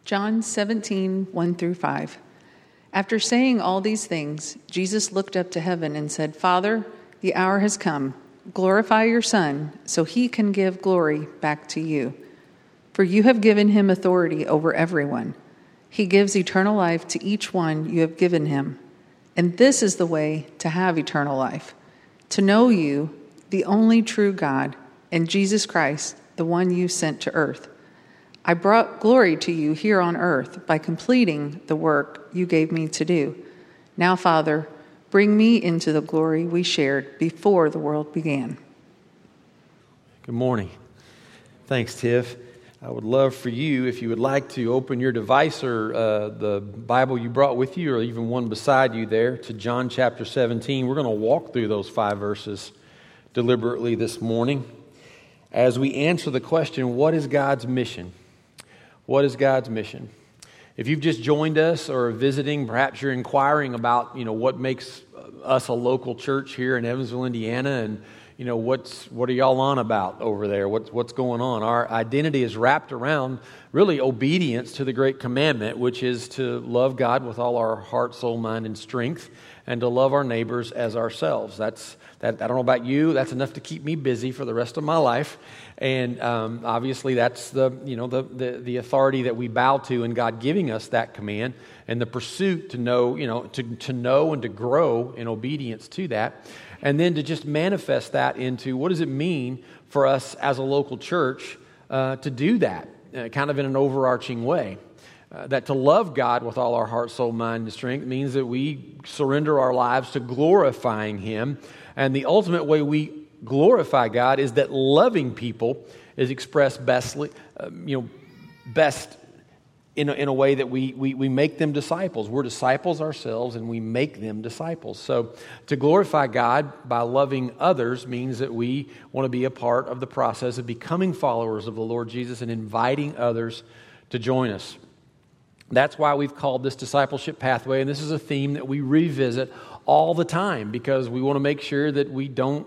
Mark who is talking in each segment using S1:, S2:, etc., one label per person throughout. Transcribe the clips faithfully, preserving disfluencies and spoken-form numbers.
S1: John seventeen, one through five. After saying all these things, Jesus looked up to heaven and said, Father, the hour has come. Glorify your Son, so he can give glory back to you. For you have given him authority over everyone. He gives eternal life to each one you have given him. And this is the way to have eternal life, to know you, the only true God, and Jesus Christ, the one you sent to earth. I brought glory to you here on earth by completing the work you gave me to do. Now, Father, bring me into the glory we shared before the world began.
S2: Good morning. Thanks, Tiff. I would love for you, if you would like to open your device or uh, the Bible you brought with you, or even one beside you there, to John chapter seventeen. We're going to walk through those five verses deliberately this morning as we answer the question, what is God's mission? What is God's mission? If you've just joined us or are visiting, perhaps you're inquiring about, you know, what makes us a local church here in Evansville, Indiana, and, you know, what's what are y'all on about over there? What's what's going on? Our identity is wrapped around really obedience to the great commandment, which is to love God with all our heart, soul, mind, and strength, and to love our neighbors as ourselves. That's that. I don't know about you. That's enough to keep me busy for the rest of my life. And um, obviously, that's the you know the, the the authority that we bow to in God giving us that command, and the pursuit to know you know to to know and to grow in obedience to that, and then to just manifest that into what does it mean for us as a local church uh, to do that, uh, kind of in an overarching way. Uh, that to love God with all our heart, soul, mind, and strength means that we surrender our lives to glorifying Him, and the ultimate way we glorify God is that loving people is expressed bestly, uh, you know, best in a, in a way that we, we we make them disciples. We're disciples ourselves, and we make them disciples. So to glorify God by loving others means that we want to be a part of the process of becoming followers of the Lord Jesus and inviting others to join us. That's why we've called this discipleship pathway, and this is a theme that we revisit all the time because we want to make sure that we don't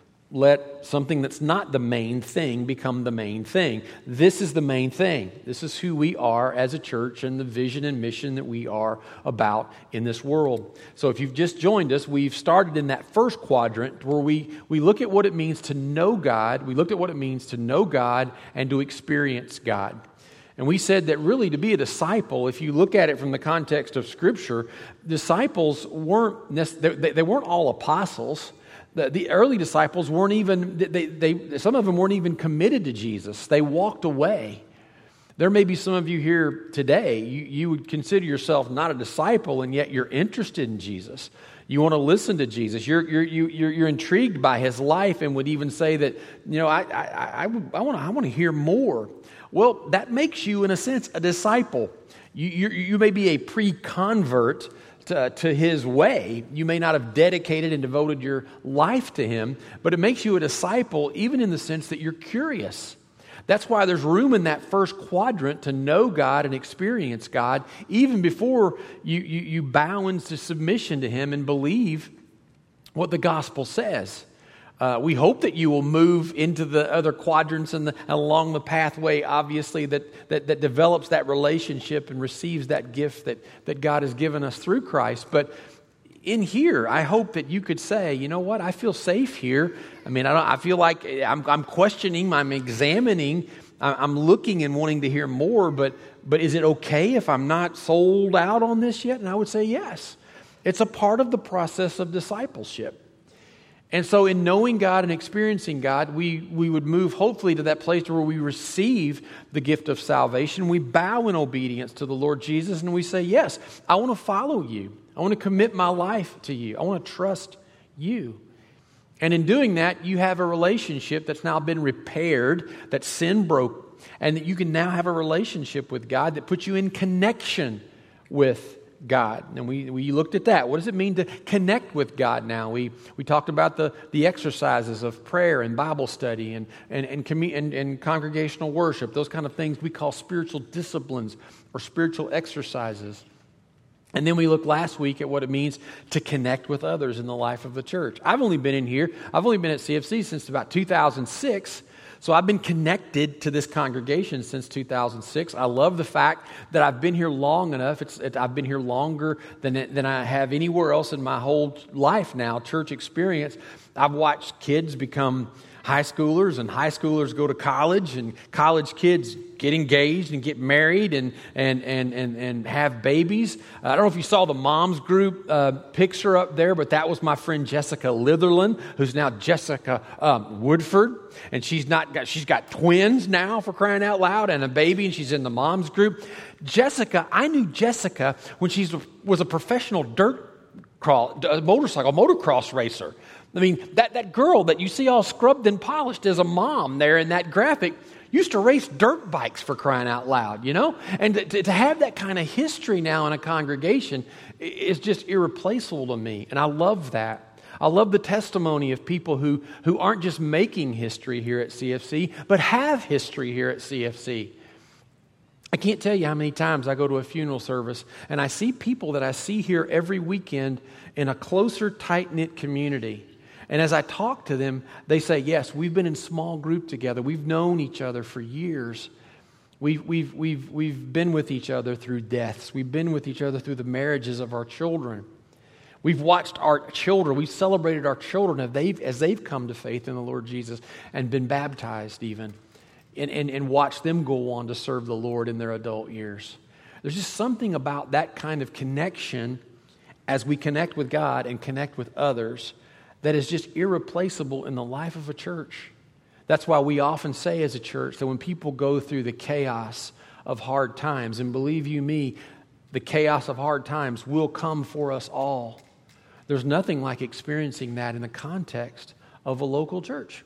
S2: let something that's not the main thing become the main thing. This is the main thing. This is who we are as a church and the vision and mission that we are about in this world. So if you've just joined us, we've started in that first quadrant where we, we look at what it means to know God. We looked at what it means to know God and to experience God. And we said that really to be a disciple, if you look at it from the context of Scripture, disciples weren't they, they weren't all apostles. The, the early disciples weren't even, they, they, some of them weren't even committed to Jesus. They walked away. There may be some of you here today, you, you would consider yourself not a disciple, and yet you're interested in Jesus. You want to listen to Jesus. You're you're you're you're intrigued by His life, and would even say that, you know, I I I, I want to I want to hear more. Well, that makes you, in a sense, a disciple. You you, you may be a pre-convert to, to His way. You may not have dedicated and devoted your life to Him, but it makes you a disciple, even in the sense that you're curious. That's why there's room in that first quadrant to know God and experience God, even before you, you, you bow into submission to Him and believe what the gospel says. Uh, we hope that you will move into the other quadrants and, the, along the pathway, obviously, that, that, that develops that relationship and receives that gift that, that God has given us through Christ. But in here, I hope that you could say, you know what, I feel safe here. I mean, I, don't, I feel like I'm, I'm questioning, I'm examining, I'm looking and wanting to hear more, but, but is it okay if I'm not sold out on this yet? And I would say yes. It's a part of the process of discipleship. And so in knowing God and experiencing God, we, we would move hopefully to that place where we receive the gift of salvation. We bow in obedience to the Lord Jesus and we say, yes, I want to follow you. I want to commit my life to you. I want to trust you. And in doing that, you have a relationship that's now been repaired, that sin broke, and that you can now have a relationship with God that puts you in connection with God. And we, we looked at that. What does it mean to connect with God now? We we talked about the, the exercises of prayer and Bible study and and and, commu- and and congregational worship, those kind of things we call spiritual disciplines or spiritual exercises. And then we looked last week at what it means to connect with others in the life of the church. I've only been in here, I've only been at C F C since about two thousand six, So I've been connected to this congregation since two thousand six. I love the fact that I've been here long enough. It's, it, I've been here longer than, it, than I have anywhere else in my whole life now, church experience. I've watched kids become high schoolers, and high schoolers go to college, and college kids get engaged and get married and and and and, and have babies. Uh, I don't know if you saw the moms group uh, picture up there, but that was my friend Jessica Litherland, who's now Jessica um, Woodford, and she's not got, she's got twins now, for crying out loud, and a baby, and she's in the moms group. Jessica, I knew Jessica when she was a professional dirt crawl, motorcycle motocross racer. I mean, that, that girl that you see all scrubbed and polished as a mom there in that graphic used to race dirt bikes, for crying out loud, you know? And to, to have that kind of history now in a congregation is just irreplaceable to me. And I love that. I love the testimony of people who, who aren't just making history here at C F C, but have history here at C F C. I can't tell you how many times I go to a funeral service and I see people that I see here every weekend in a closer, tight-knit community. And as I talk to them, they say, yes, we've been in small group together. We've known each other for years. We've, we've, we've, we've been with each other through deaths. We've been with each other through the marriages of our children. We've watched our children. We've celebrated our children as they've, as they've come to faith in the Lord Jesus and been baptized even. And, and, and watched them go on to serve the Lord in their adult years. There's just something about that kind of connection as we connect with God and connect with others that is just irreplaceable in the life of a church. That's why we often say as a church that when people go through the chaos of hard times, and believe you me, the chaos of hard times will come for us all. There's nothing like experiencing that in the context of a local church.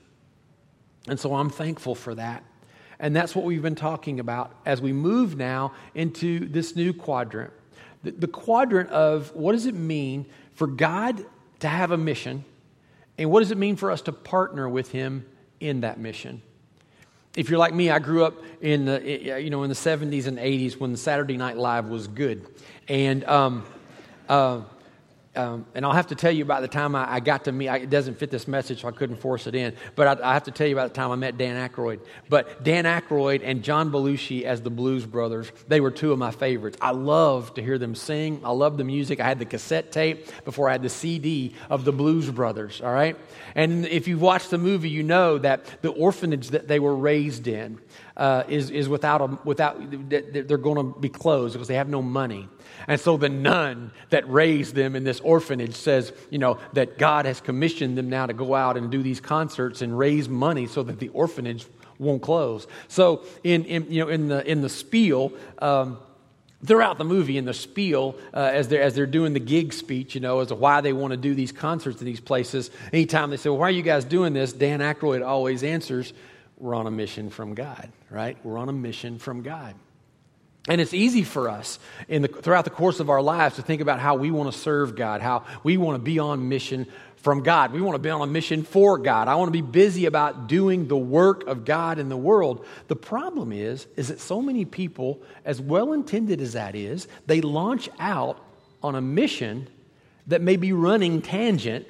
S2: And so I'm thankful for that. And that's what we've been talking about as we move now into this new quadrant. The, the quadrant of what does it mean for God to have a mission, and what does it mean for us to partner with Him in that mission? If you're like me, I grew up in the you know in the seventies and eighties when the Saturday Night Live was good, and um, uh, um, and I'll have to tell you about the time I, I got to meet. I, it doesn't fit this message, so I couldn't force it in. But I, I have to tell you about the time I met Dan Aykroyd. But Dan Aykroyd and John Belushi as the Blues Brothers, they were two of my favorites. I loved to hear them sing. I loved the music. I had the cassette tape before I had the C D of the Blues Brothers. All right. And if you've watched the movie, you know that the orphanage that they were raised in uh, is is without a without they're going to be closed because they have no money. And so the nun that raised them in this orphanage says, you know, that God has commissioned them now to go out and do these concerts and raise money so that the orphanage won't close. So in, in you know in the in the spiel. Um, Throughout the movie, in the spiel, uh, as they're as they're doing the gig speech, you know, as to why they want to do these concerts in these places, anytime they say, well, why are you guys doing this? Dan Aykroyd always answers, we're on a mission from God, right? We're on a mission from God. And it's easy for us in the throughout the course of our lives to think about how we want to serve God, how we want to be on mission from God. We want to be on a mission for God. I want to be busy about doing the work of God in the world. The problem is, is that so many people, as well-intended as that is, they launch out on a mission that may be running tangent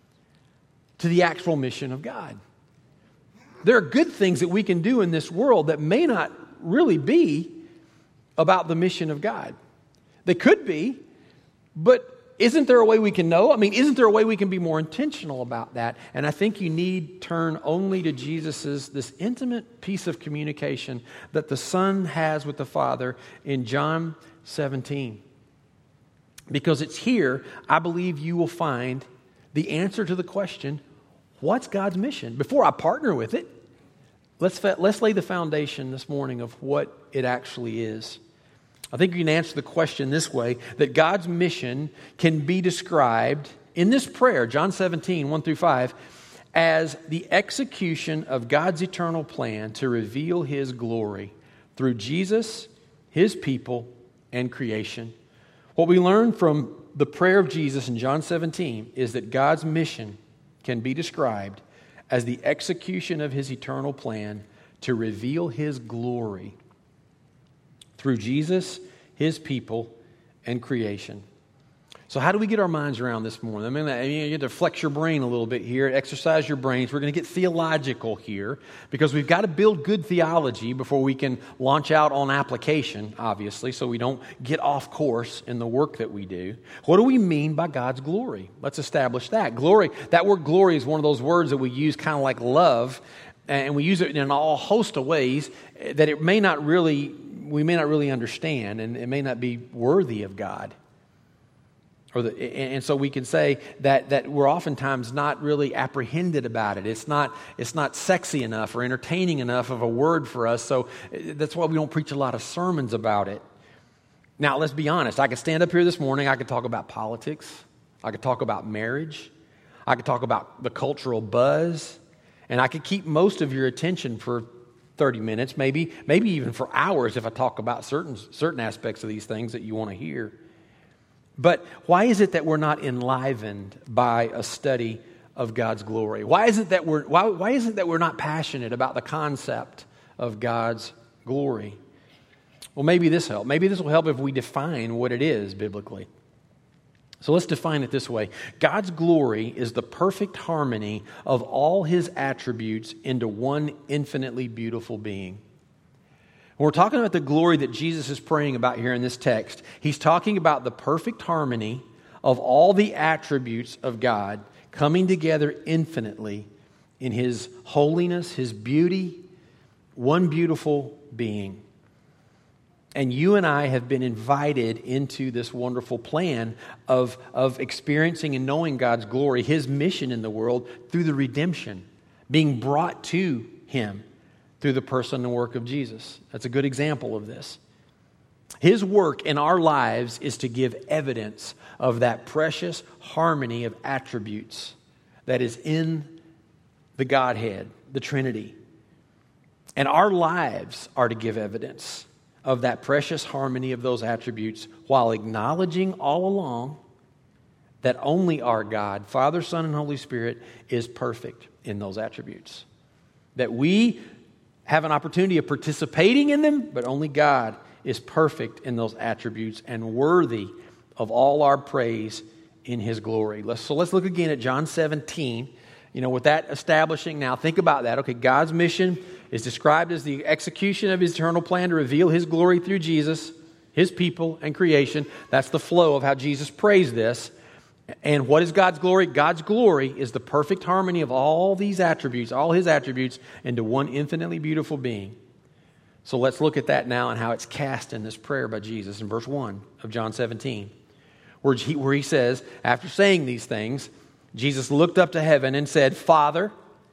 S2: to the actual mission of God. There are good things that we can do in this world that may not really be about the mission of God. They could be, but isn't there a way we can know? I mean, isn't there a way we can be more intentional about that? And I think you need turn only to Jesus's this intimate piece of communication that the Son has with the Father in John seventeen. Because it's here, I believe you will find the answer to the question, what's God's mission? Before I partner with it, let's, let's lay the foundation this morning of what it actually is. I think you can answer the question this way, that God's mission can be described in this prayer, John seventeen, one through five, as the execution of God's eternal plan to reveal His glory through Jesus, His people, and creation. What we learn from the prayer of Jesus in John seventeen is that God's mission can be described as the execution of His eternal plan to reveal His glory through Jesus, His people, and creation. So how do we get our minds around this morning? I mean, I mean, you have to flex your brain a little bit here, exercise your brains. We're going to get theological here because we've got to build good theology before we can launch out on application, obviously, so we don't get off course in the work that we do. What do we mean by God's glory? Let's establish that. Glory, that word glory is one of those words that we use kind of like love, and we use it in all host of ways that it may not really, we may not really understand, and it may not be worthy of God. Or the, and so we can say that, that we're oftentimes not really apprehended about it. It's not, it's not sexy enough or entertaining enough of a word for us, so that's why we don't preach a lot of sermons about it. Now, let's be honest. I could stand up here this morning, I could talk about politics, I could talk about marriage, I could talk about the cultural buzz, and I could keep most of your attention for thirty minutes, maybe, maybe even for hours if I talk about certain, certain aspects of these things that you want to hear. But why is it that we're not enlivened by a study of God's glory? Why is it that we're why, why is it that we're not passionate about the concept of God's glory? Well, maybe this help. Maybe this will help if we define what it is biblically. So let's define it this way. God's glory is the perfect harmony of all His attributes into one infinitely beautiful being. When we're talking about the glory that Jesus is praying about here in this text, He's talking about the perfect harmony of all the attributes of God coming together infinitely in His holiness, His beauty, one beautiful being. And you and I have been invited into this wonderful plan of, of experiencing and knowing God's glory, His mission in the world through the redemption, being brought to Him through the person and work of Jesus. That's a good example of this. His work in our lives is to give evidence of that precious harmony of attributes that is in the Godhead, the Trinity. And our lives are to give evidence of that precious harmony of those attributes while acknowledging all along that only our God, Father, Son, and Holy Spirit, is perfect in those attributes. That we have an opportunity of participating in them, but only God is perfect in those attributes and worthy of all our praise in His glory. Let's, so let's look again at John seventeen. You know, with that establishing now, think about that. Okay, God's mission is described as the execution of His eternal plan to reveal His glory through Jesus, His people, and creation. That's the flow of how Jesus prays this. And what is God's glory? God's glory is the perfect harmony of all these attributes, all His attributes, into one infinitely beautiful being. So let's look at that now and how it's cast in this prayer by Jesus in verse one of John seventeen, where he, where he says, after saying these things, Jesus looked up to heaven and said, Father,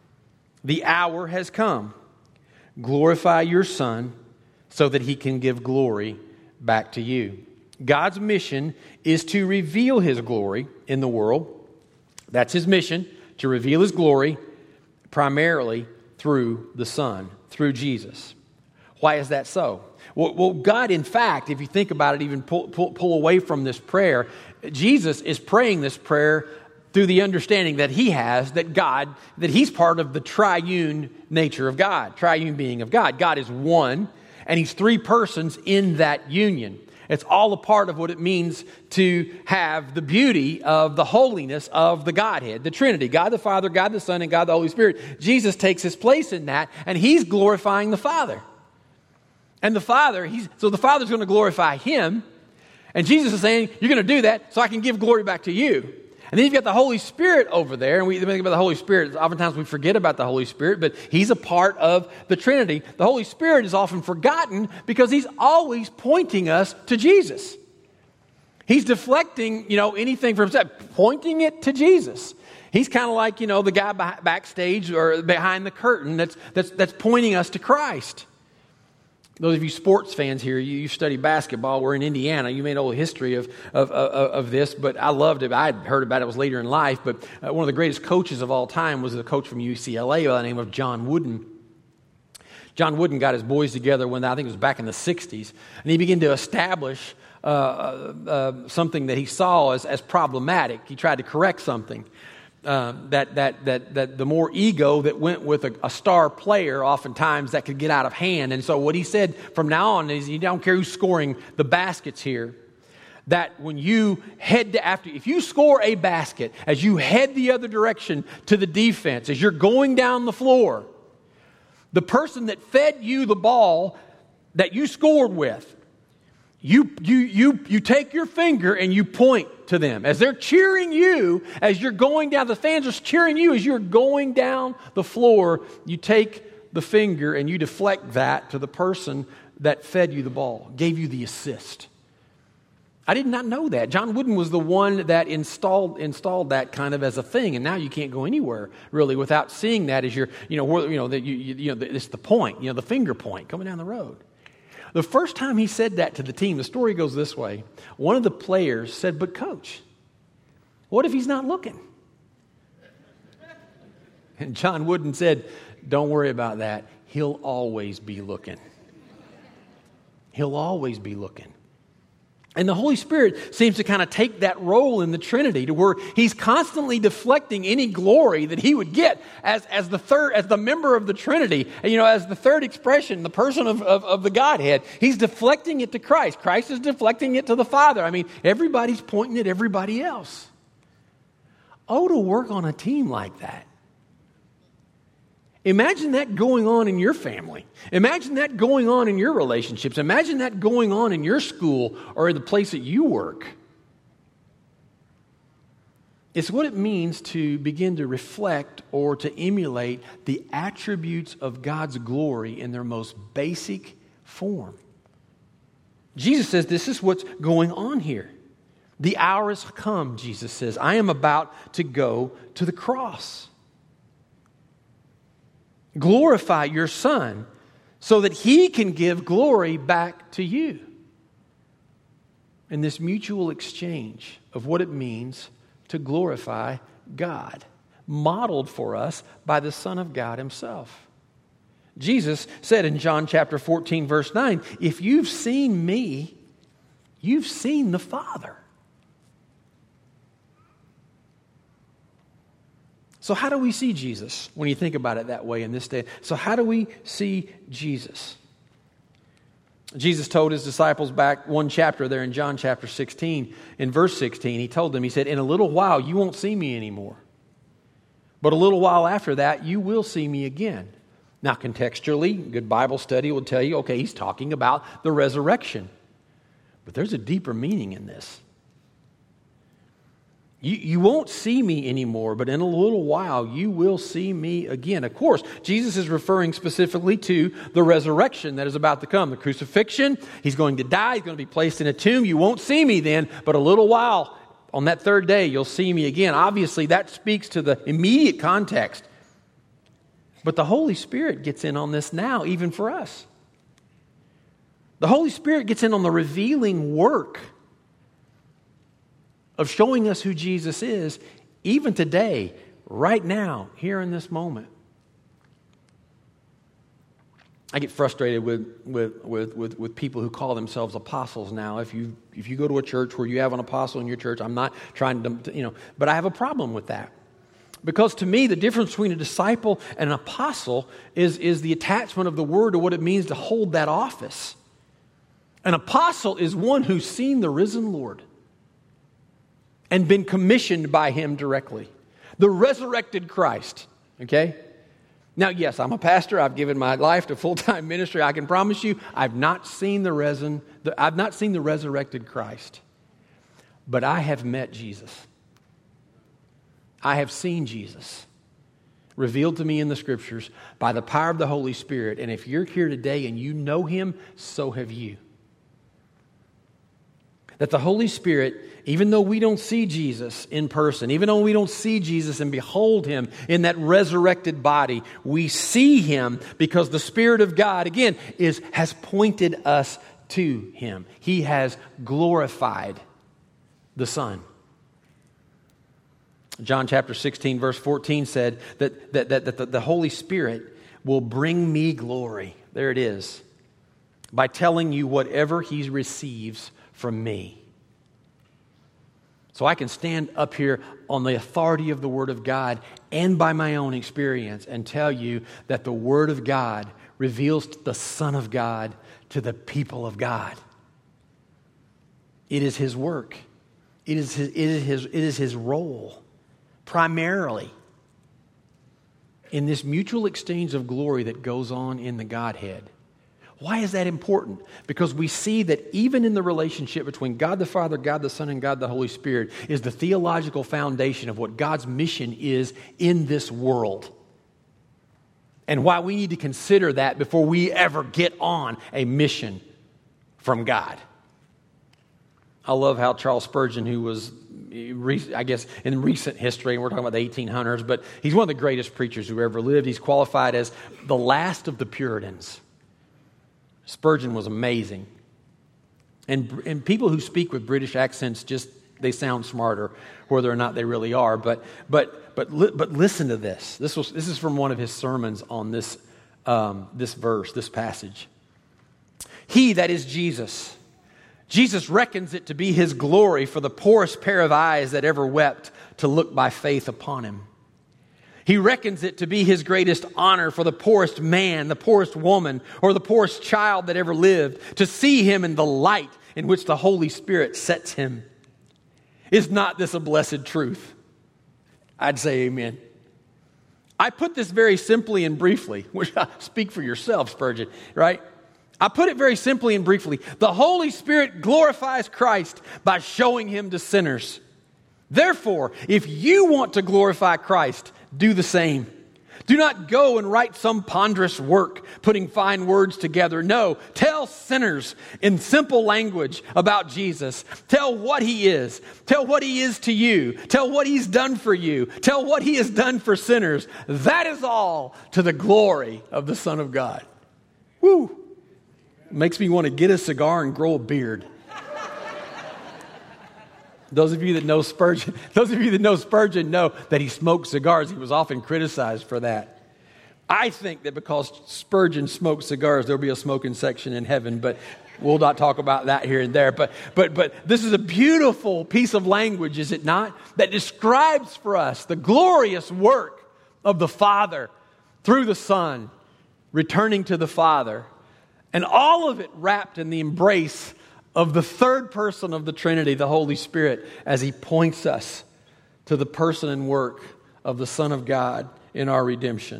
S2: the hour has come. Glorify your Son so that He can give glory back to you. God's mission is to reveal His glory in the world. That's His mission, to reveal His glory primarily through the Son, through Jesus. Why is that so? Well, well God, in fact, if you think about it, even pull, pull, pull away from this prayer, Jesus is praying this prayer through the understanding that He has that God, that He's part of the triune nature of God, triune being of God. God is one, and He's three persons in that union. It's all a part of what it means to have the beauty of the holiness of the Godhead, the Trinity, God the Father, God the Son, and God the Holy Spirit. Jesus takes His place in that, and He's glorifying the Father. And the Father, he's, so the Father's going to glorify Him, and Jesus is saying, you're going to do that so I can give glory back to you. And then you've got the Holy Spirit over there, and we think about the Holy Spirit. Oftentimes we forget about the Holy Spirit, but He's a part of the Trinity. The Holy Spirit is often forgotten because He's always pointing us to Jesus. He's deflecting, you know, anything from Himself, pointing it to Jesus. He's kind of like, you know, the guy backstage or behind the curtain that's that's that's pointing us to Christ. Those of you sports fans here, you, you study basketball. We're in Indiana. You may know the history of, of, of, of this, but I loved it. I had heard about it, it was later in life, but uh, one of the greatest coaches of all time was the coach from U C L A by the name of John Wooden. John Wooden got his boys together when I think it was back in the sixties, and he began to establish uh, uh, something that he saw as, as problematic. He tried to correct something. Uh, that that that that the more ego that went with a, a star player, oftentimes that could get out of hand. And so what he said from now on is, you don't care who's scoring the baskets here. that when you head to after, if you score a basket, as you head the other direction to the defense, as you're going down the floor, the person that fed you the ball that you scored with, you, you, you, you take your finger and you point to them. As they're cheering you, as you're going down, the fans are cheering you as you're going down the floor, you take the finger and you deflect that to the person that fed you the ball, gave you the assist. I did not know that. John Wooden was the one that installed installed that kind of as a thing, and now you can't go anywhere really without seeing that as your, you know, where, you know that you, you, you know, it's the point, you know, the finger point coming down the road. The first time he said that to the team, the story goes this way: one of the players said, "But coach, what if he's not looking?" And John Wooden said, "Don't worry about that. He'll always be looking. He'll always be looking." And the Holy Spirit seems to kind of take that role in the Trinity to where he's constantly deflecting any glory that he would get as, as the third, as the member of the Trinity, you know, as the third expression, the person of, of, of the Godhead. He's deflecting it to Christ. Christ is deflecting it to the Father. I mean, everybody's pointing at everybody else. Oh, to work on a team like that. Imagine that going on in your family. Imagine that going on in your relationships. Imagine that going on in your school or the place that you work. It's what it means to begin to reflect or to emulate the attributes of God's glory in their most basic form. Jesus says this is what's going on here. The hour has come, Jesus says. I am about to go to the cross. Glorify your Son so that He can give glory back to you. And this mutual exchange of what it means to glorify God, modeled for us by the Son of God Himself. Jesus said in John chapter fourteen, verse nine, if you've seen me, you've seen the Father. So how do we see Jesus when you think about it that way in this day? So how do we see Jesus? Jesus told His disciples back one chapter there in John chapter sixteen, in verse sixteen, He told them, He said, in a little while you won't see me anymore. But a little while after that, you will see me again. Now contextually, good Bible study will tell you, okay, He's talking about the resurrection. But there's a deeper meaning in this. You, you won't see me anymore, but in a little while you will see me again. Of course, Jesus is referring specifically to the resurrection that is about to come. The crucifixion, He's going to die, He's going to be placed in a tomb. You won't see me then, but a little while, on that third day, you'll see me again. Obviously, that speaks to the immediate context. But the Holy Spirit gets in on this now, even for us. The Holy Spirit gets in on the revealing work of showing us who Jesus is, even today, right now, here in this moment. I get frustrated with with with with, with people who call themselves apostles now. If you if you go to a church where you have an apostle in your church, I'm not trying to, you know, but I have a problem with that. Because to me, the difference between a disciple and an apostle is, is the attachment of the word to what it means to hold that office. An apostle is one who's seen the risen Lord and been commissioned by Him directly. The resurrected Christ, okay? Now, yes, I'm a pastor. I've given my life to full-time ministry. I can promise you, I've not seen the resin, the, I've not seen the resurrected Christ. But I have met Jesus. I have seen Jesus revealed to me in the Scriptures by the power of the Holy Spirit. And if you're here today and you know Him, so have you. That the Holy Spirit, even though we don't see Jesus in person, even though we don't see Jesus and behold Him in that resurrected body, we see Him because the Spirit of God, again, is has pointed us to Him. He has glorified the Son. John chapter sixteen, verse fourteen said that, that, that, that the, the Holy Spirit will bring me glory. There it is. By telling you whatever He receives from me. So I can stand up here on the authority of the Word of God and by my own experience and tell you that the Word of God reveals the Son of God to the people of God. It is his work. It is his, it is his, it is his role, primarily, in this mutual exchange of glory that goes on in the Godhead. Why is that important? Because we see that even in the relationship between God the Father, God the Son, and God the Holy Spirit is the theological foundation of what God's mission is in this world. And why we need to consider that before we ever get on a mission from God. I love how Charles Spurgeon, who was, I guess, in recent history, and we're talking about the eighteen hundreds, but he's one of the greatest preachers who ever lived. He's qualified as the last of the Puritans. Spurgeon was amazing. And, and people who speak with British accents just, they sound smarter, whether or not they really are. But but but but listen to this. This was this is from one of his sermons on this um, this verse, this passage. He, that is Jesus, Jesus reckons it to be his glory for the poorest pair of eyes that ever wept to look by faith upon him. He reckons it to be his greatest honor for the poorest man, the poorest woman, or the poorest child that ever lived to see him in the light in which the Holy Spirit sets him. Is not this a blessed truth? I'd say amen. I put this very simply and briefly, which I speak for yourself, Spurgeon, right? I put it very simply and briefly. The Holy Spirit glorifies Christ by showing him to sinners. Therefore, if you want to glorify Christ, do the same. Do not go and write some ponderous work, putting fine words together. No, tell sinners in simple language about Jesus. Tell what he is. Tell what he is to you. Tell what he's done for you. Tell what he has done for sinners. That is all to the glory of the Son of God. Woo! Makes me want to get a cigar and grow a beard. Those of you that know Spurgeon, those of you that know Spurgeon know that he smoked cigars. He was often criticized for that. I think that because Spurgeon smoked cigars, there'll be a smoking section in heaven, but we'll not talk about that here and there. But but but this is a beautiful piece of language, is it not? That describes for us the glorious work of the Father through the Son, returning to the Father, and all of it wrapped in the embrace of the third person of the Trinity, the Holy Spirit, as he points us to the person and work of the Son of God in our redemption.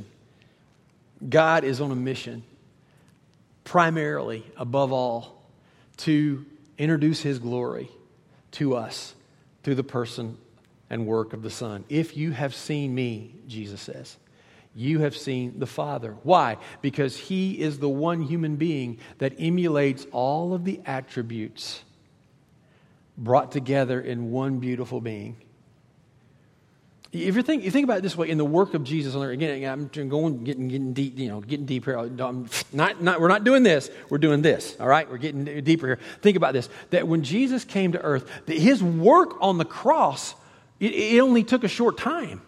S2: God is on a mission, primarily, above all, to introduce his glory to us through the person and work of the Son. If you have seen me, Jesus says, you have seen the Father. Why? Because he is the one human being that emulates all of the attributes brought together in one beautiful being. If you think, you think about it this way, in the work of Jesus on earth, again, I'm going, getting, getting deep, you know, getting deeper. I'm not, not, we're not doing this. We're doing this. All right, we're getting deeper here. Think about this: that when Jesus came to earth, that his work on the cross, it, it only took a short time.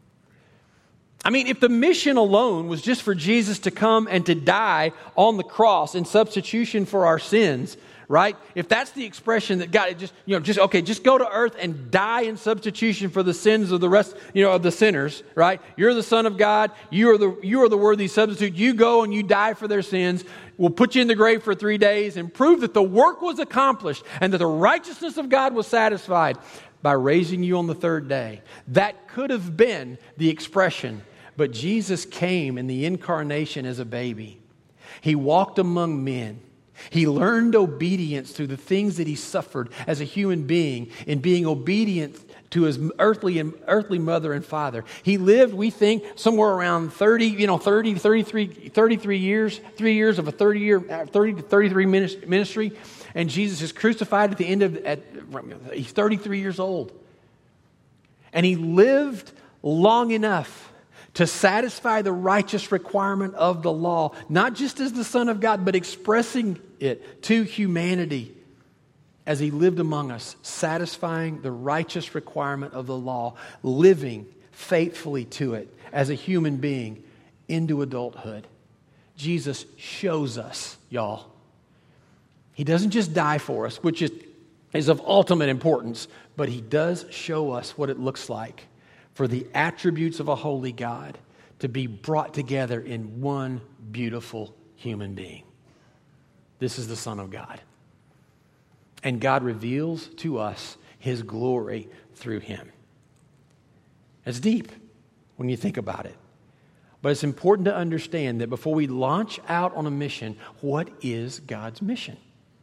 S2: I mean, if the mission alone was just for Jesus to come and to die on the cross in substitution for our sins, right? If that's the expression that God just, you know, just, okay, just go to earth and die in substitution for the sins of the rest, you know, of the sinners, right? You're the Son of God. You are the, you are the worthy substitute. You go and you die for their sins. We'll put you in the grave for three days and prove that the work was accomplished and that the righteousness of God was satisfied by raising you on the third day. That could have been the expression. But Jesus came in the incarnation as a baby. He walked among men. He learned obedience through the things that he suffered as a human being in being obedient to his earthly and earthly mother and father. He lived, we think, somewhere around thirty, you know, thirty, thirty-three, thirty-three years, three years of a thirty-year, thirty to thirty-three ministry. And Jesus is crucified at the end of, at, he's thirty-three years old. And he lived long enough to satisfy the righteous requirement of the law, not just as the Son of God, but expressing it to humanity as he lived among us, satisfying the righteous requirement of the law, living faithfully to it as a human being into adulthood. Jesus shows us, y'all. He doesn't just die for us, which is, is of ultimate importance, but he does show us what it looks like for the attributes of a holy God to be brought together in one beautiful human being. This is the Son of God. And God reveals to us His glory through him. It's deep when you think about it. But it's important to understand that before we launch out on a mission, what is God's mission?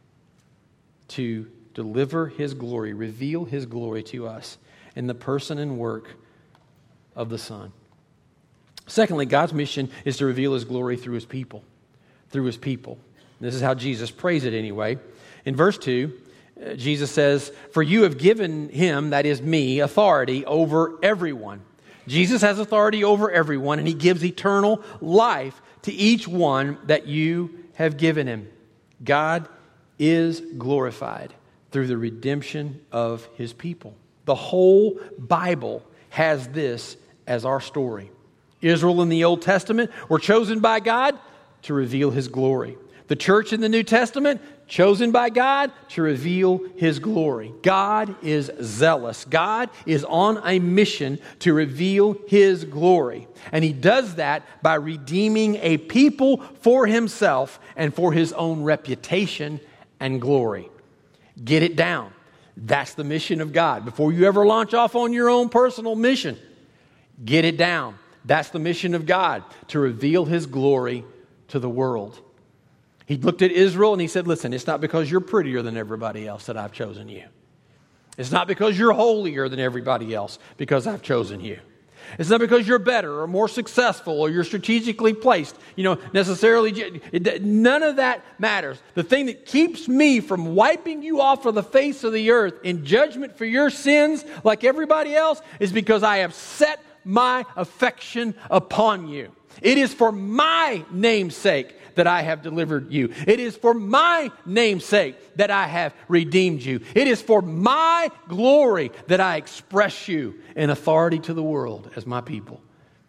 S2: To deliver His glory, reveal His glory to us in the person and work of the Son. Secondly, God's mission is to reveal His glory through His people. Through His people. This is how Jesus prays it anyway. In verse two, uh, Jesus says, "For you have given Him," that is me, "authority over everyone." Jesus has authority over everyone, and He gives eternal life to each one that you have given Him. God is glorified through the redemption of His people. The whole Bible has this as our story. Israel in the Old Testament were chosen by God to reveal His glory. The church in the New Testament, chosen by God to reveal His glory. God is zealous. God is on a mission to reveal His glory. And He does that by redeeming a people for Himself and for His own reputation and glory. Get it down. That's the mission of God. Before you ever launch off on your own personal mission, get it down. That's the mission of God, to reveal His glory to the world. He looked at Israel and He said, listen, it's not because you're prettier than everybody else that I've chosen you. It's not because you're holier than everybody else because I've chosen you. It's not because you're better or more successful or you're strategically placed. You know, necessarily, it, none of that matters. The thing that keeps me from wiping you off of the face of the earth in judgment for your sins like everybody else is because I have set my affection upon you. It is for my name's sake that I have delivered you. It is for my name's sake that I have redeemed you. It is for my glory that I express you in authority to the world as my people.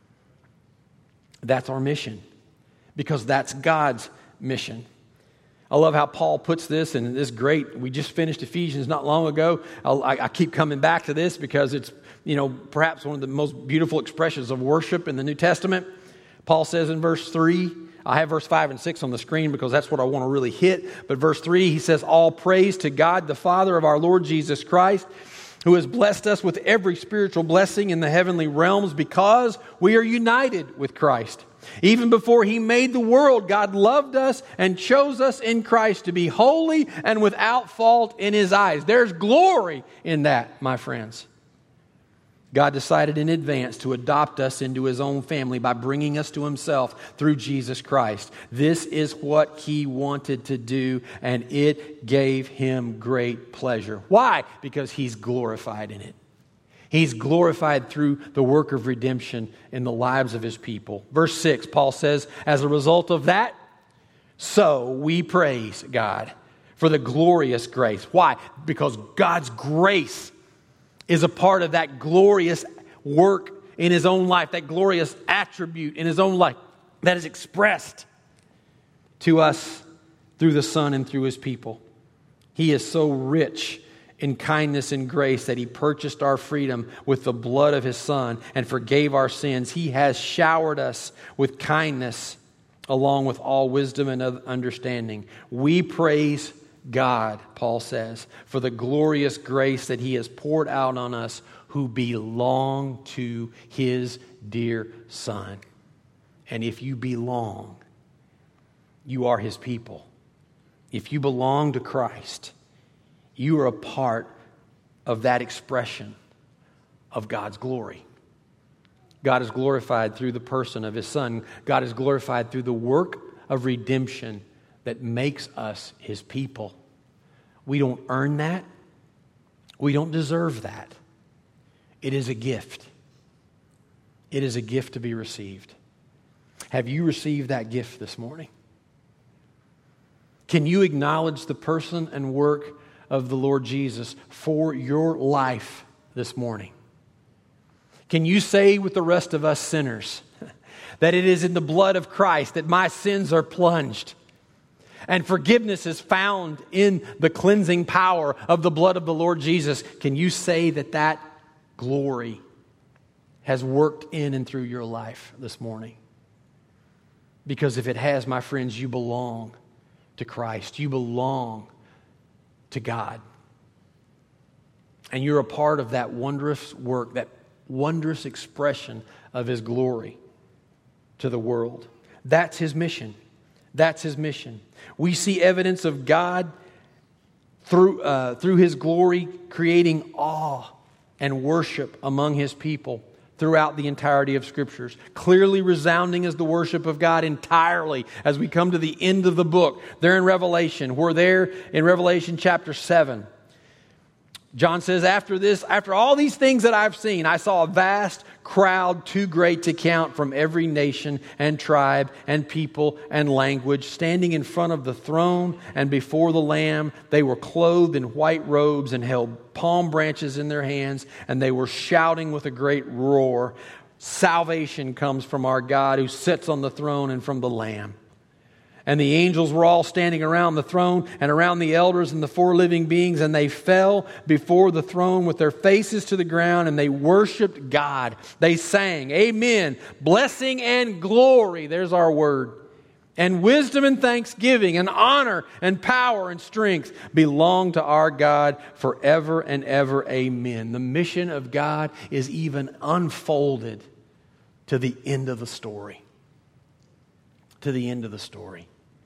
S2: That's our mission, because that's God's mission. I love how Paul puts this, and this is great. We just finished Ephesians not long ago. I, I keep coming back to this because it's, you know, perhaps one of the most beautiful expressions of worship in the New Testament. Paul says in verse three, I have verse five and six on the screen because that's what I want to really hit. But verse three, he says, "All praise to God, the Father of our Lord Jesus Christ, who has blessed us with every spiritual blessing in the heavenly realms because we are united with Christ. Even before He made the world, God loved us and chose us in Christ to be holy and without fault in His eyes." There's glory in that, my friends. God decided in advance to adopt us into His own family by bringing us to Himself through Jesus Christ. This is what He wanted to do, and it gave Him great pleasure. Why? Because He's glorified in it. He's glorified through the work of redemption in the lives of His people. Verse six, Paul says, "As a result of that, so we praise God for the glorious grace." Why? Because God's grace is a part of that glorious work in His own life, that glorious attribute in His own life that is expressed to us through the Son and through His people. He is so rich in kindness and grace that He purchased our freedom with the blood of His Son and forgave our sins. He has showered us with kindness along with all wisdom and understanding. We praise God, Paul says, for the glorious grace that He has poured out on us who belong to His dear Son. And if you belong, you are His people. If you belong to Christ, you are a part of that expression of God's glory. God is glorified through the person of His Son. God is glorified through the work of redemption that makes us His people. We don't earn that. We don't deserve that. It is a gift. It is a gift to be received. Have you received that gift this morning? Can you acknowledge the person and work of the Lord Jesus for your life this morning? Can you say with the rest of us sinners that it is in the blood of Christ that my sins are plunged and forgiveness is found in the cleansing power of the blood of the Lord Jesus? Can you say that that glory has worked in and through your life this morning? Because if it has, my friends, you belong to Christ. You belong to God. And you're a part of that wondrous work, that wondrous expression of His glory to the world. That's His mission. That's His mission. We see evidence of God through, uh, through His glory creating awe and worship among His people throughout the entirety of Scriptures. Clearly resounding as the worship of God entirely as we come to the end of the book. There in Revelation. We're there in Revelation chapter seven. John says, after this, after all these things that I've seen, I saw a vast crowd too great to count from every nation and tribe and people and language standing in front of the throne and before the Lamb. They were clothed in white robes and held palm branches in their hands, and they were shouting with a great roar, "Salvation comes from our God who sits on the throne and from the Lamb." And the angels were all standing around the throne and around the elders and the four living beings, and they fell before the throne with their faces to the ground, and they worshiped God. They sang, "Amen, blessing and glory," there's our word, "and wisdom and thanksgiving and honor and power and strength belong to our God forever and ever. Amen." The mission of God is even unfolded to the end of the story. To the end of the story.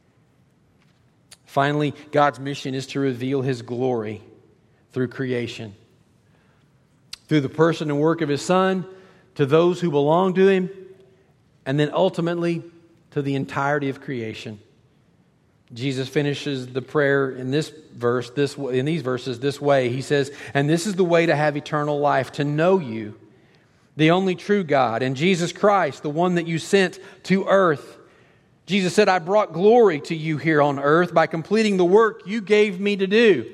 S2: Finally, God's mission is to reveal His glory through creation. Through the person and work of His Son, to those who belong to Him, and then ultimately to the entirety of creation. Jesus finishes the prayer in this verse, this in these verses this way. He says, "And this is the way to have eternal life, to know You, the only true God, and Jesus Christ, the one that You sent to earth." Jesus said, "I brought glory to you here on earth by completing the work You gave Me to do."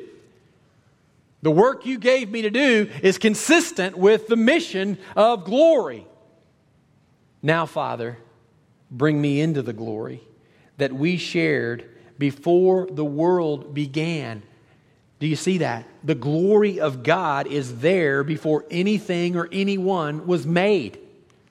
S2: The work You gave Me to do is consistent with the mission of glory. Now, Father, bring Me into the glory that we shared before the world began. Do you see that? The glory of God is there before anything or anyone was made.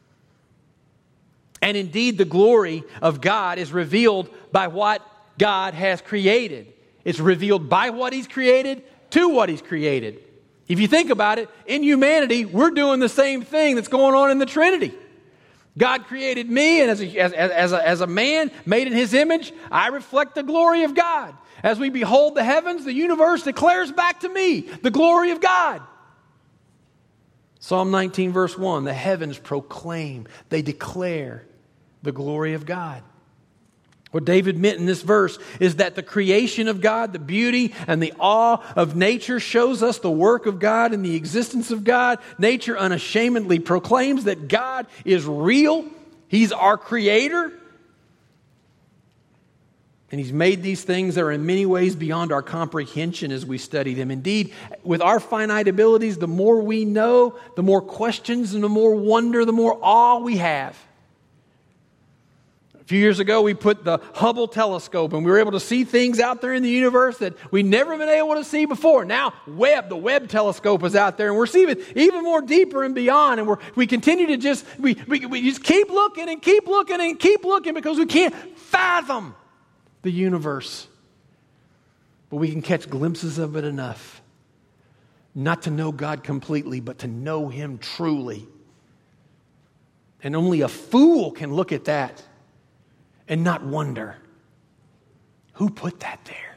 S2: And indeed, the glory of God is revealed by what God has created. It's revealed by what He's created to what He's created. If you think about it, in humanity, we're doing the same thing that's going on in the Trinity. God created me, and as a, as, as, a, as a man made in His image, I reflect the glory of God. As we behold the heavens, the universe declares back to me the glory of God. Psalm nineteen verse one, the heavens proclaim, they declare the glory of God. What David meant in this verse is that the creation of God, the beauty and the awe of nature shows us the work of God and the existence of God. Nature unashamedly proclaims that God is real. He's our creator. And He's made these things that are in many ways beyond our comprehension as we study them. Indeed, with our finite abilities, the more we know, the more questions and the more wonder, the more awe we have. A few years ago, we put the Hubble telescope and we were able to see things out there in the universe that we never been able to see before. Now, Webb, the Webb telescope is out there and we're seeing even more deeper and beyond. And we're, we continue to just, we, we, we just keep looking and keep looking and keep looking because we can't fathom the universe. But we can catch glimpses of it enough. Not to know God completely, but to know Him truly. And only a fool can look at that and not wonder, who put that there?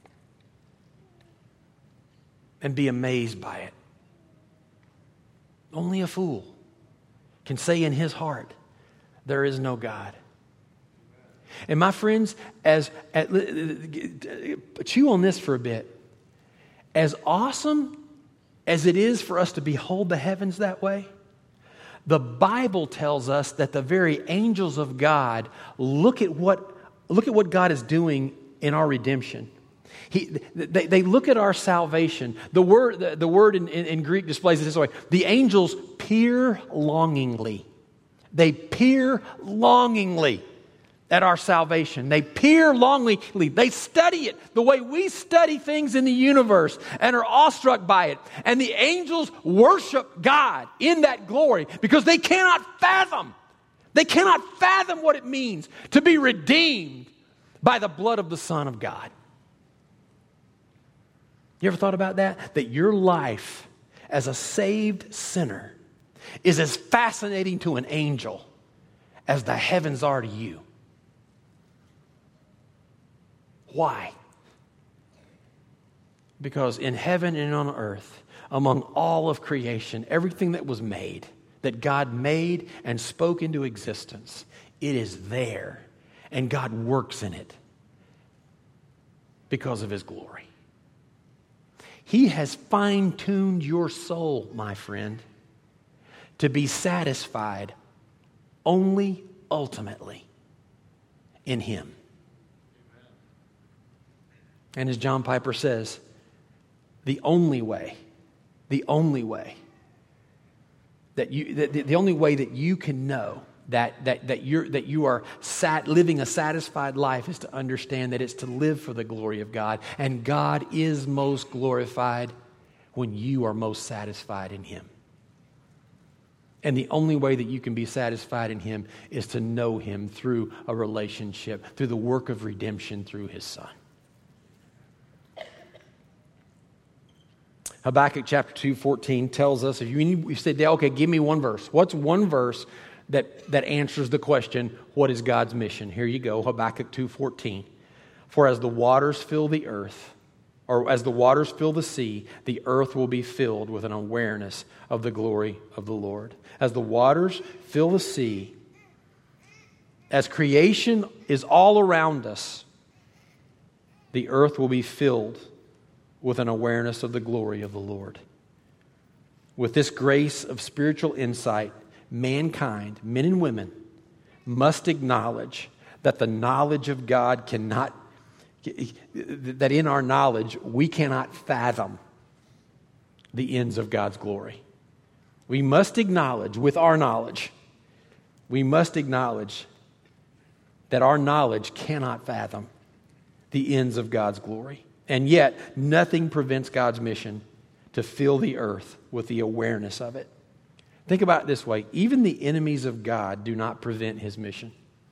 S2: And be amazed by it. Only a fool can say in his heart, there is no God. And my friends, as, as chew on this for a bit. As awesome as it is for us to behold the heavens that way, the Bible tells us that the very angels of God look at what look at what God is doing in our redemption. He, they, they look at our salvation. The word the, the word in, in, in Greek displays it this way: the angels peer longingly. They peer longingly at our salvation. They peer longingly. They study it the way we study things in the universe and are awestruck by it. And the angels worship God in that glory because they cannot fathom. They cannot fathom what it means to be redeemed by the blood of the Son of God. You ever thought about that? That your life as a saved sinner is as fascinating to an angel as the heavens are to you. Why? Because in heaven and on earth, among all of creation, everything that was made, that God made and spoke into existence, it is there. And God works in it because of His glory. He has fine-tuned your soul, my friend, to be satisfied only ultimately in Him. And as John Piper says, the only way, the only way that you, the, the only way that you can know that that that you're that you are sat, living a satisfied life is to understand that it's to live for the glory of God, and God is most glorified when you are most satisfied in Him. And the only way that you can be satisfied in Him is to know Him through a relationship, through the work of redemption through His Son. Habakkuk chapter two, fourteen tells us, if you, you say, okay, give me one verse. What's one verse that, that answers the question, what is God's mission? Here you go, Habakkuk two, fourteen. For as the waters fill the earth, or as the waters fill the sea, the earth will be filled with an awareness of the glory of the Lord. As the waters fill the sea, as creation is all around us, the earth will be filled with an awareness of the glory of the Lord. With this grace of spiritual insight, mankind, men and women, must acknowledge that the knowledge of God cannot, that in our knowledge, we cannot fathom the ends of God's glory. We must acknowledge, with our knowledge, we must acknowledge that our knowledge cannot fathom the ends of God's glory. And yet, nothing prevents God's mission to fill the earth with the awareness of it. Think about it this way. Even the enemies of God do not prevent His mission.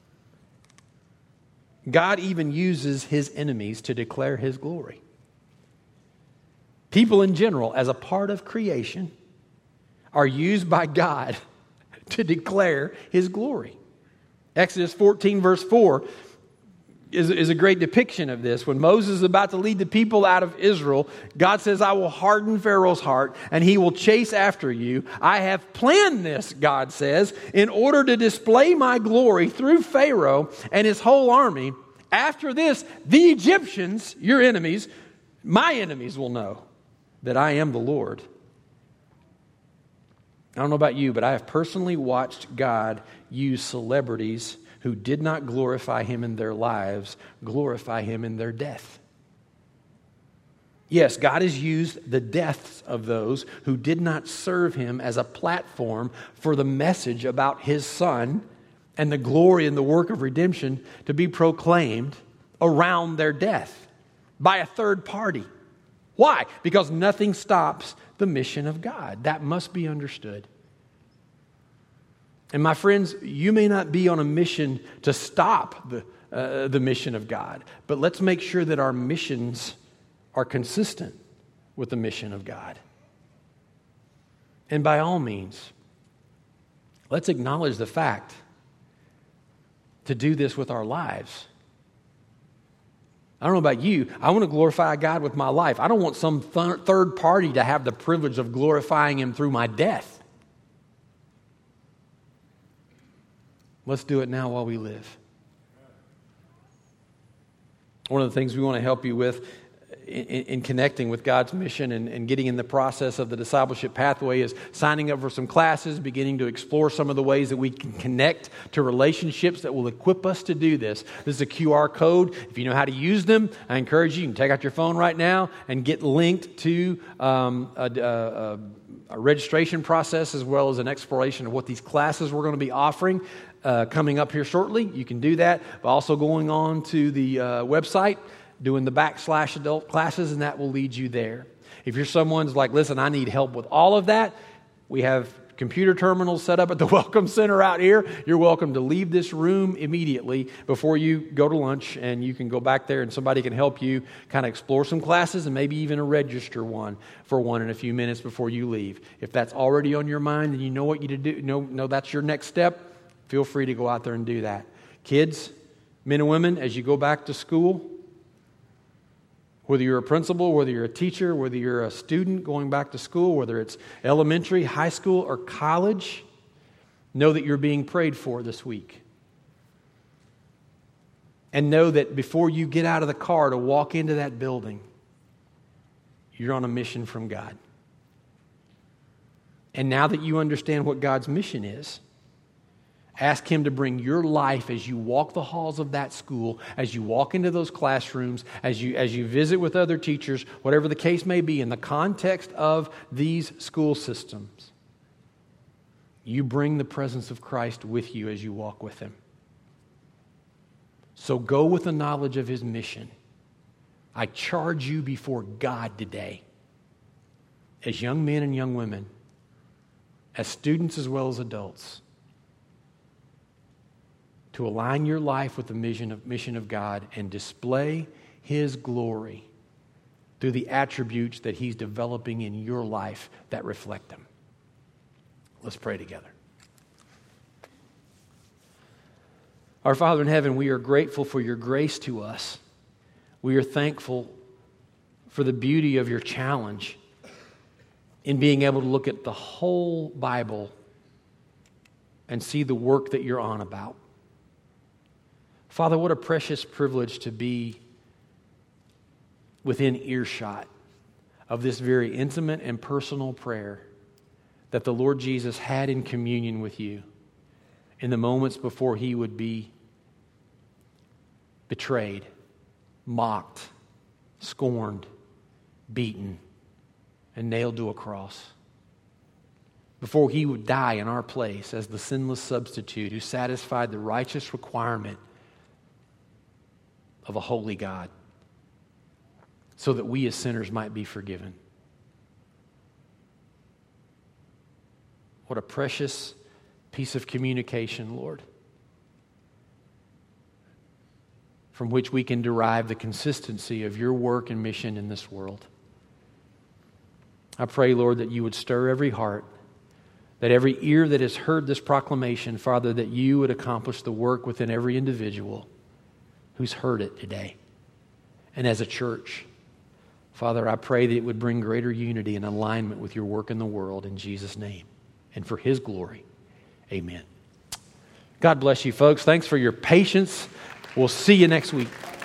S2: God even uses His enemies to declare His glory. People in general, as a part of creation, are used by God to declare His glory. Exodus fourteen, verse four, Is, is a great depiction of this. When Moses is about to lead the people out of Israel, God says, I will harden Pharaoh's heart and he will chase after you. I have planned this, God says, in order to display my glory through Pharaoh and his whole army. After this, the Egyptians, your enemies, my enemies will know that I am the Lord. I don't know about you, but I have personally watched God use celebrities who did not glorify Him in their lives, glorify Him in their death. Yes, God has used the deaths of those who did not serve Him as a platform for the message about His Son and the glory and the work of redemption to be proclaimed around their death by a third party. Why? Because nothing stops the mission of God. That must be understood. And my friends, you may not be on a mission to stop the, uh, the mission of God, but let's make sure that our missions are consistent with the mission of God. And by all means, let's acknowledge the fact to do this with our lives. I don't know about you. I want to glorify God with my life. I don't want some th- third party to have the privilege of glorifying Him through my death. Let's do it now while we live. One of the things we want to help you with in, in connecting with God's mission and, and getting in the process of the discipleship pathway is signing up for some classes, beginning to explore some of the ways that we can connect to relationships that will equip us to do this. This is a Q R code. If you know how to use them, I encourage you, you can take out your phone right now and get linked to um, a, a, a registration process as well as an exploration of what these classes we're going to be offering uh, coming up here shortly. You can do that, but also going on to the uh, website, doing the backslash adult classes, and that will lead you there. If you're someone's like, listen, I need help with all of that, we have computer terminals set up at the Welcome Center out here. You're welcome to leave this room immediately before you go to lunch, and you can go back there and somebody can help you kind of explore some classes and maybe even register one for one in a few minutes before you leave. If that's already on your mind and you know what you to do, know, know that's your next step, feel free to go out there and do that. Kids, men and women, as you go back to school, whether you're a principal, whether you're a teacher, whether you're a student going back to school, whether it's elementary, high school, or college, know that you're being prayed for this week. And know that before you get out of the car to walk into that building, you're on a mission from God. And now that you understand what God's mission is, ask Him to bring your life as you walk the halls of that school, as you walk into those classrooms, as you, as you visit with other teachers, whatever the case may be, in the context of these school systems. You bring the presence of Christ with you as you walk with Him. So go with the knowledge of His mission. I charge you before God today, as young men and young women, as students as well as adults, to align your life with the mission of, mission of God and display His glory through the attributes that He's developing in your life that reflect Him. Let's pray together. Our Father in heaven, we are grateful for your grace to us. We are thankful for the beauty of your challenge in being able to look at the whole Bible and see the work that you're on about. Father, what a precious privilege to be within earshot of this very intimate and personal prayer that the Lord Jesus had in communion with you in the moments before He would be betrayed, mocked, scorned, beaten, and nailed to a cross. Before He would die in our place as the sinless substitute who satisfied the righteous requirement of a holy God, so that we as sinners might be forgiven. What a precious piece of communication, Lord, from which we can derive the consistency of your work and mission in this world. I pray, Lord, that you would stir every heart, that every ear that has heard this proclamation, Father, that you would accomplish the work within every individual who's heard it today. And as a church, Father, I pray that it would bring greater unity and alignment with your work in the world in Jesus' name and for His glory. Amen. God bless you, folks. Thanks for your patience. We'll see you next week.